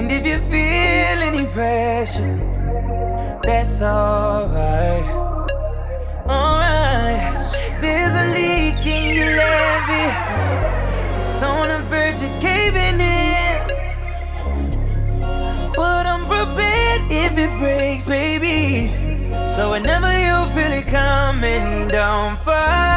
And if you feel any pressure, that's alright. Alright. There's a leak in your levee. It's on the verge of caving in. But I'm prepared if it breaks, baby. So whenever you feel it coming down fast,